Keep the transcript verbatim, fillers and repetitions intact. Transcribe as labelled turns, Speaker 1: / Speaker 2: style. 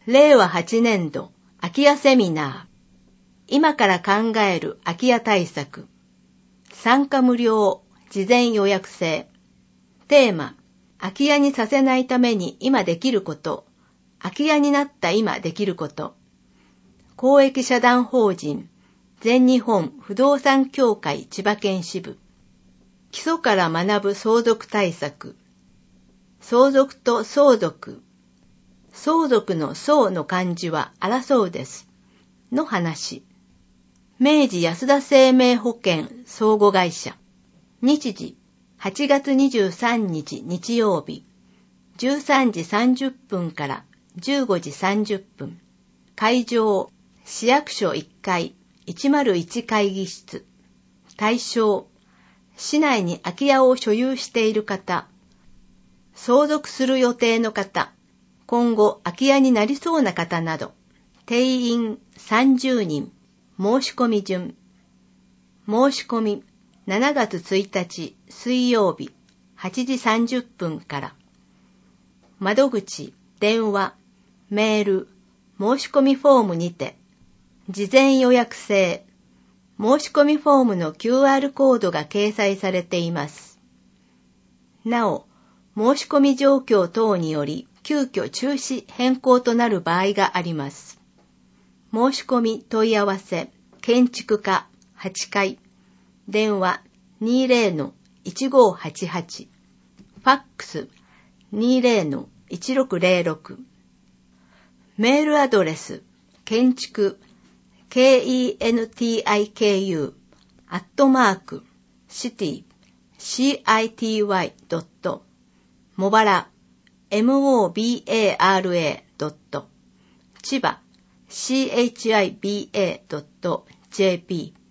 Speaker 1: れいわはちねんど空き家セミナー。今から考える空き家対策。参加無料、事前予約制。テーマ、空き家にさせないために今できること。空き家になった今できること。公益社団法人全日本不動産協会千葉県支部。基礎から学ぶ相続対策。相続と相続。相続の相の漢字は争うです。の話。明治安田生命保険相互会社。日時、はちがつにじゅうさんにち日曜日。じゅうさんじさんじゅっぷんからじゅうごじさんじゅっぷん。会場、市役所いっかいいちまるいち会議室。対象、市内に空き家を所有している方。相続する予定の方。今後空き家になりそうな方など。定員さんじゅうにん。申し込み順。申し込みしちがつついたち水曜日はちじさんじゅっぷんから。窓口、電話、メール、申し込みフォームにて。事前予約制。申し込みフォームの キューアール コードが掲載されています。なお、申し込み状況等により急遽中止変更となる場合があります。申し込み問い合わせ、建築課はちかい、電話 にじゅうのいちごはちはち、ファックス にじゅうのいちろくぜろろく、メールアドレス、建築、kentiku、アットマーク、シティ、city ドット、茂原、mobara ドット、千葉、chiba ドット jp